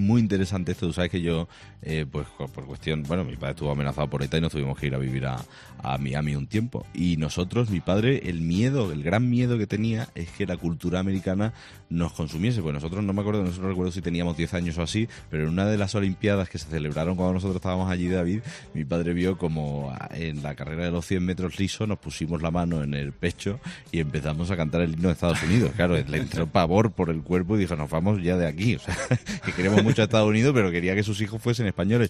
muy interesante esto. Tú sabes que yo, pues por cuestión, bueno, mi padre estuvo amenazado por ETA y nos tuvimos que ir a vivir a Miami un tiempo. Y nosotros, mi padre, el gran miedo que tenía es que la cultura americana nos consumiese. Pues nosotros, no recuerdo si teníamos 10 años o así, pero en una de las Olimpiadas que se celebraron cuando nosotros estábamos allí, David, mi padre vio como en la carrera de los 100 metros liso nos pusimos la mano en el pecho y empezamos a cantar el himno de Estados Unidos. Claro, le entró pavor por el cuerpo y dijo, nos vamos ya de aquí. O sea, que queremos mucho a Estados Unidos, pero quería que sus hijos fuesen españoles.